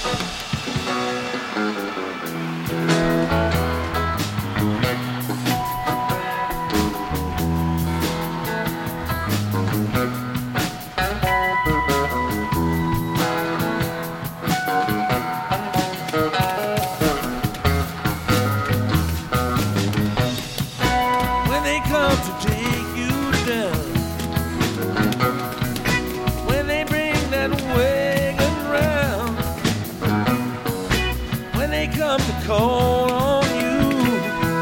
Call on you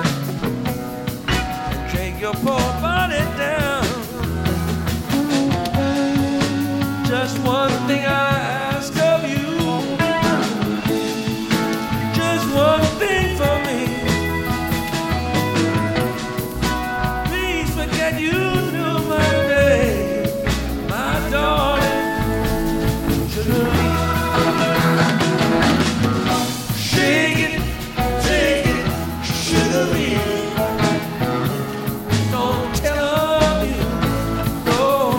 and take your poor body down. Just one thing I ask of you, just one thing for me. Please forget you knew my name, my darling. Shouldn't we? Shake it. Don't tell them you know.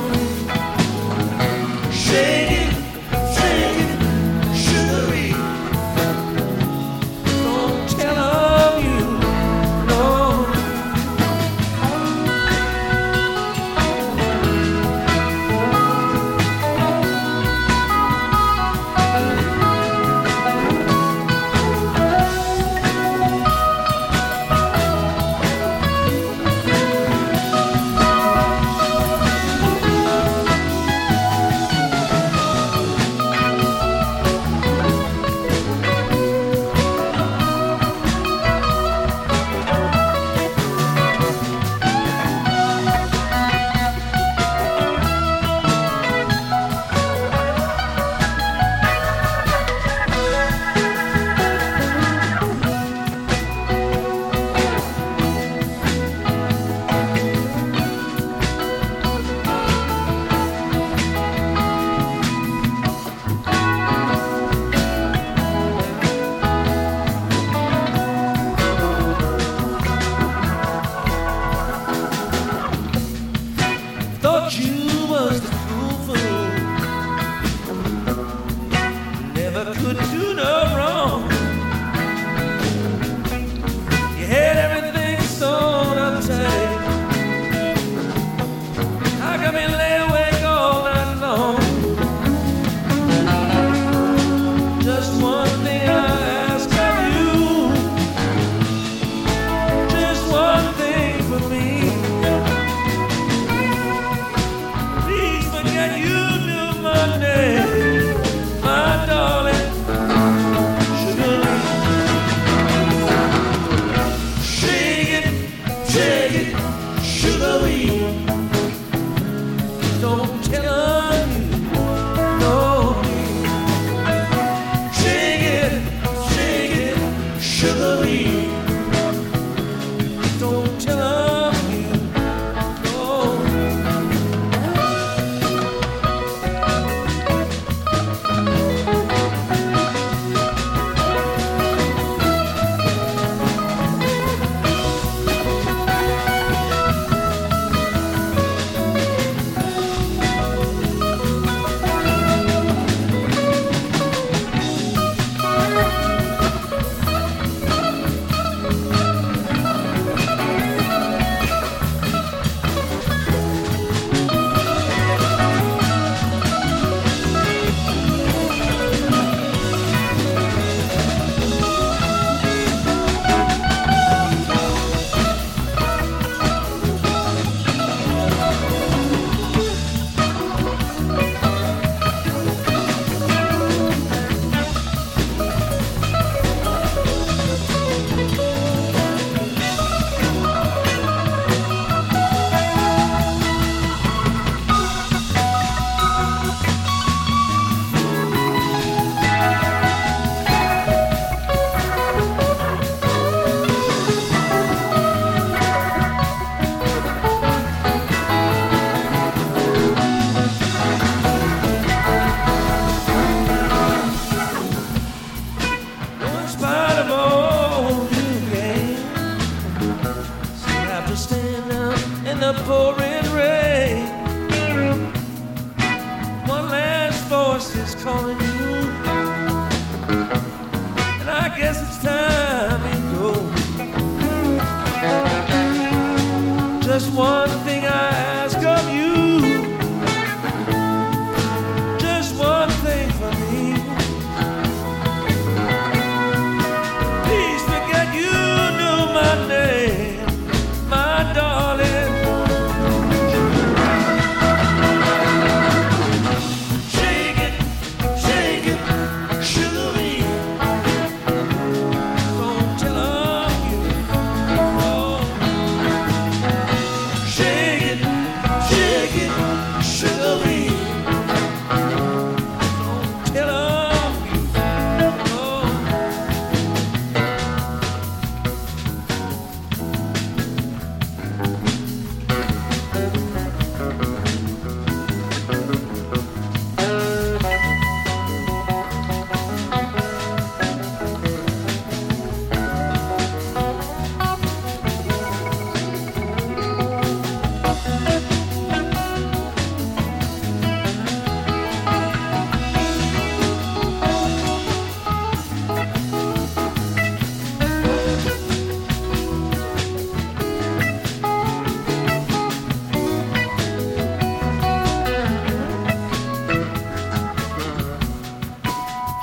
Shake it, sugary. Don't tell them you know. Thought you was the cool fool, never could do no wrong. You had everything sewn up tight. How come you lay awake all night long? Just one thing I ask of you, just one thing for me. You knew my name, my darling.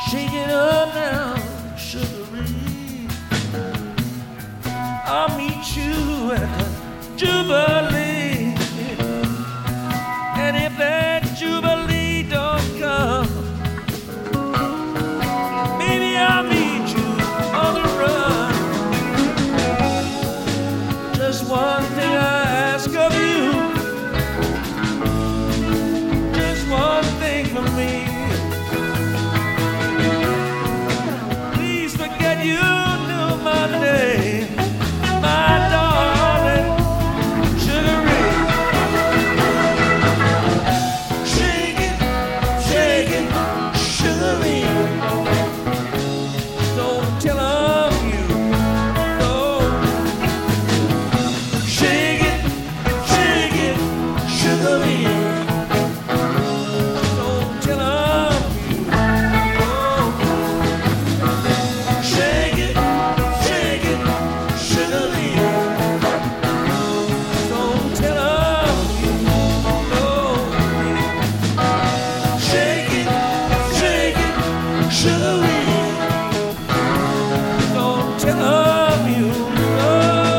Shake it up now, sugary. I'll meet you at the Jubilee. And if that Jubilee don't come, maybe I'll meet you on the run. Just one thing I ask of you, just one thing from me. Please forget you knew my name, my darling, Sugaree. Shake it, Sugaree. Don't tell 'em you know. Shake it, Sugaree. Don't tell 'em you know. Shake it, Sugaree. Don't tell 'em you know. Shake it, Sugaree. Don't tell 'em you know.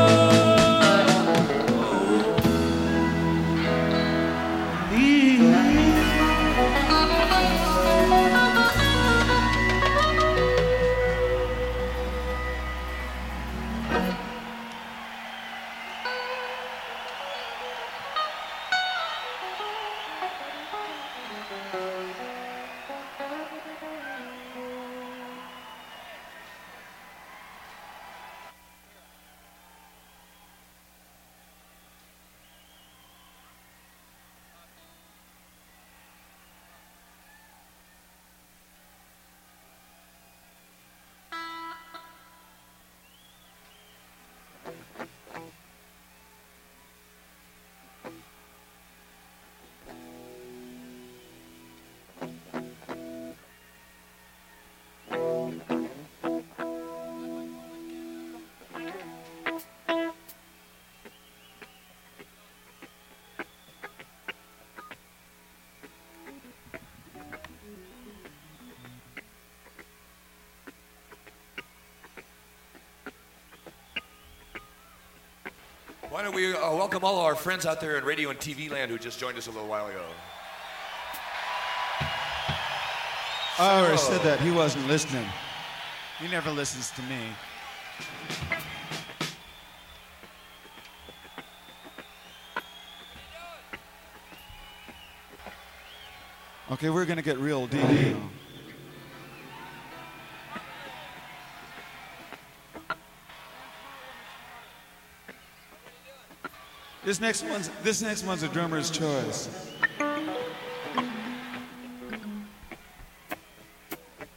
Why don't we welcome all our friends out there in radio and TV land who just joined us a little while ago. I already said that. He wasn't listening. He never listens to me. Okay, we're gonna get real deep now. This next one's a drummer's choice.